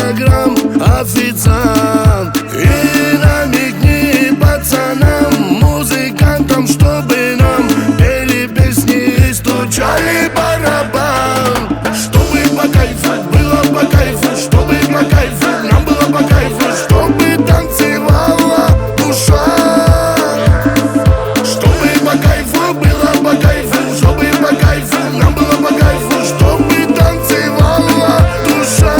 килограмм, официант. И намекни пацанам, музыкантам, чтобы нам пели песни и стучали барабан. Чтобы по кайфу, было по кайфу, чтобы по кайфу, нам было по кайфу, чтобы танцевала душа. Чтобы по кайфу, было по кайфу, чтобы по кайфу, нам было по кайфу, чтобы танцевала душа.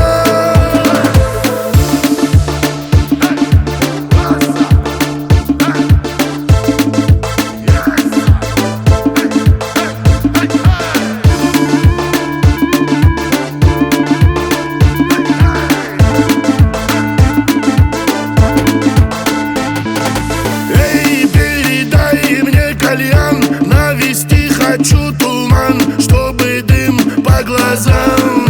Кальян, навести хочу туман, чтобы дым по глазам.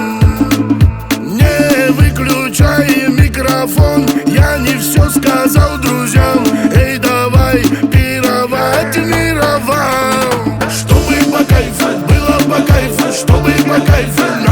Не выключай микрофон, я не все сказал друзьям. Эй, давай пировать мировам. Чтобы по кайфу, было по кайфу, чтобы по кайфу.